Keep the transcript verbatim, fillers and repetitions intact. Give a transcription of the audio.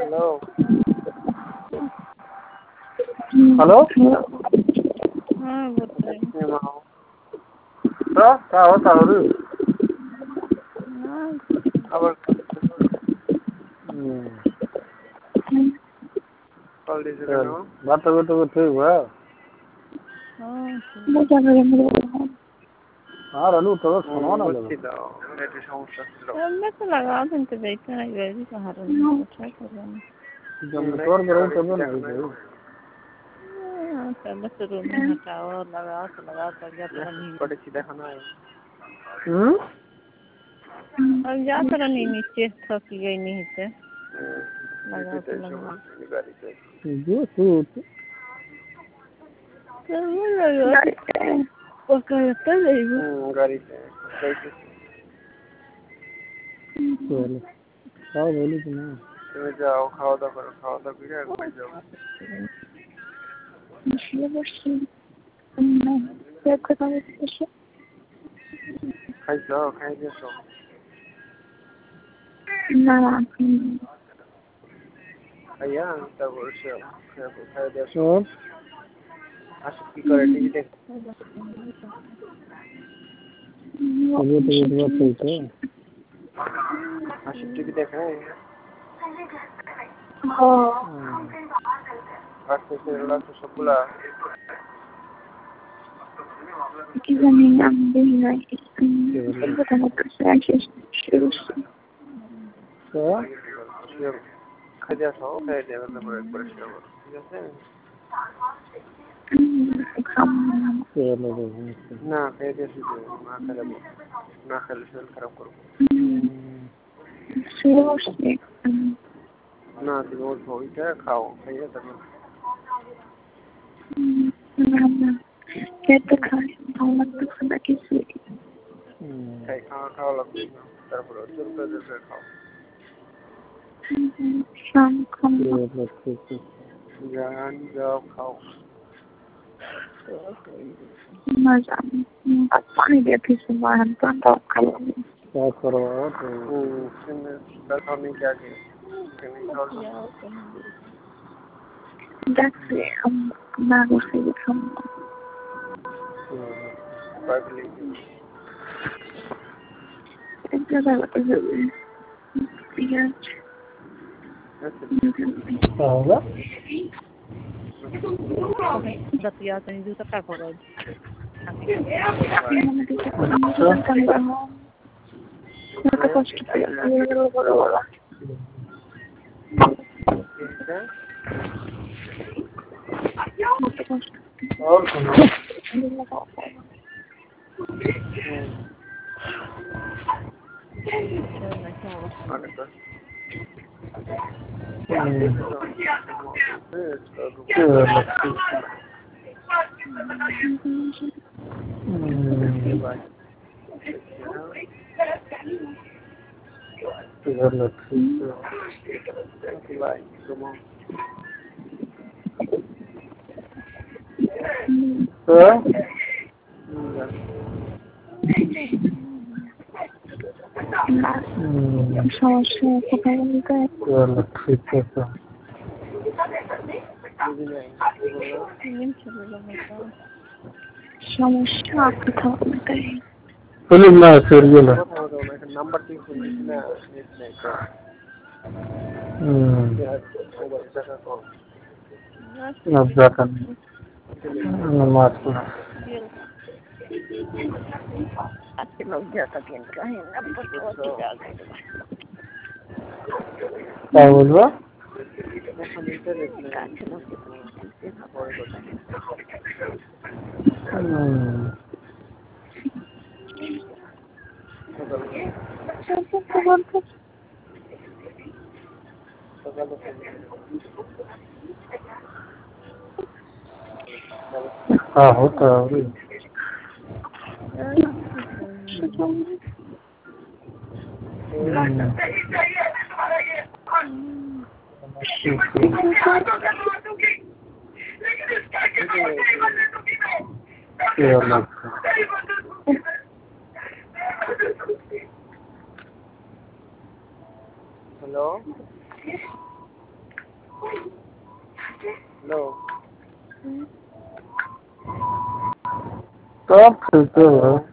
Hello hello हाँ बताइए। तो क्या होता हो रही हाँ अब बात तो तो ठीक हुआ हाँ हाँ रलू तो सुनो ना जब मैं तो लगा दिन तो बैठा है गई कहाँ रहना अच्छा कर रहा जब नेटवर्क रही तब ना रही हाँ पहले से रूम में हटाओ लगा तो लगा कर जा तो नहीं बड़े सीधा खाना है और जा तो नहीं नीचे थक गई नहीं थे लगा तो लगा जो सूट तो वो लगा पकड़ता नहीं वो गाड़ी से चलो खाओ बोली कि ना তুমি যাও খাওয়া দাওয়া করো খাওয়া দাওয়া করে একবার যাও খাইছো খাই দিয়েছো না খাইয়া তারপর সে খাই দিয়েছো আসো কি করে টিভি দেখ तबीयत तबीयत बहुत सही है आशिफ टीवी देख रहे हैं हाँ आज से लड़ा तो सबला कि जाने हम भी नहीं इसको पता नहीं कैसे आके शुरू से तो ये खदिया था खाई दिया मतलब एक बार शेयर जैसे हम चलो ना खाई दिया सीधे ना खाई ना खाई शेयर खराब करो शुरू से ना रोज हो ही क्या खाओ खाइए तब क्या तो खाए हम तो खाना किसी खाई खाओ खाओ लगती है तरफ रो चल कर जैसे खाओ शाम को जान जाओ खाओ मजा पानी दे फिर से बाहर तो तो खाओ क्या करो तो इसमें करने क्या किया That's it. I'm not going to say it from it's about the yeah. होगा दतिया कहीं जो तक हो रहा है और सुनो समस्या पता नहीं क्या चलो ठीक है तो समस्या आपको था बताइए फिल्म ना सीरियल नंबर तीन सौ बीस में हम्म अब जाता नहीं नमाज पढ़ा अच्छे लोग जाता कि इनका है ना पटवा की जाकर क्या बोल रहा अच्छे लोग हाँ होता है हेलो लो कब खुलते हो